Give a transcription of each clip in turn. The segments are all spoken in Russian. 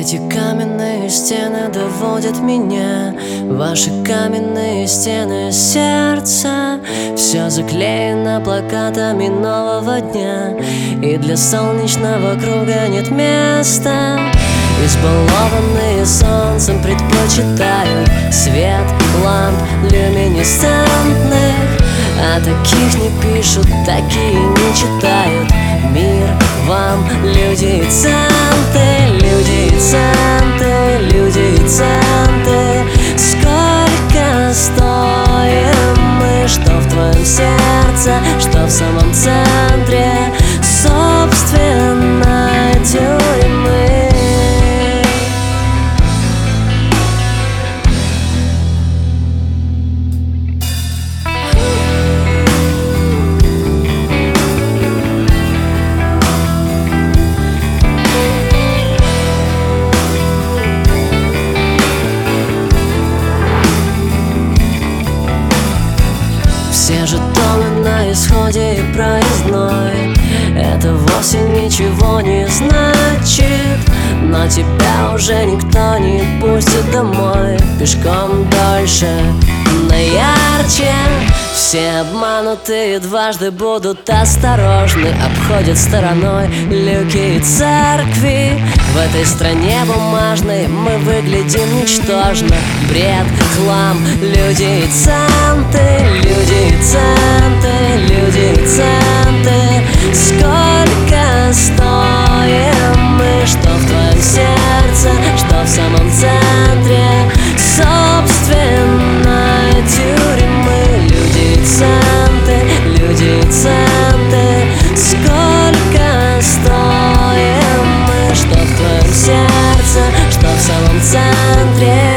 Эти каменные стены доводят меня, ваши каменные стены сердца. Все заклеено плакатами нового дня, и для солнечного круга нет места. Избалованные солнцем предпочитают свет ламп люминесцентных, а таких не пишут, такие не читают. Мир вам, люди и центы, люди и центы, люди и центы. Сколько стоим мы, что в твоем сердце, что в самом центре собственной тюрьмы. Все жетоны на исходе и проездной, это вовсе ничего не значит, но тебя уже никто не пустит домой. Пешком дольше, но ярче. Все обманутые дважды будут осторожны, обходят стороной люки и церкви. В этой стране бумажной мы выглядим ничтожно. Бред, хлам, люди и центы, люди и центы, люди и центы. Сколько стоим мы, что в твоем сердце, что в самом центре собственной тюрьмы. Люди и центы, люди и центы. Сколько стоим мы, что в твоем сердце, что в самом центре.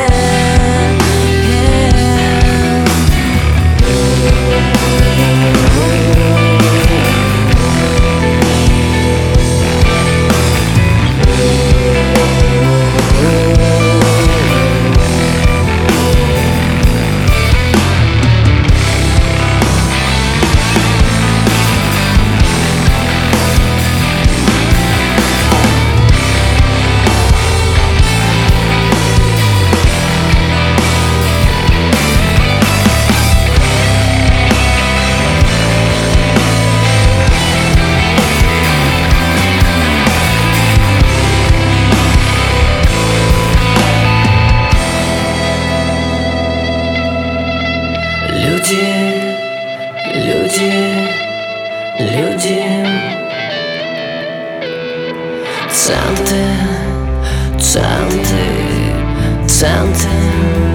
Люди, люди, центы, центы, центы.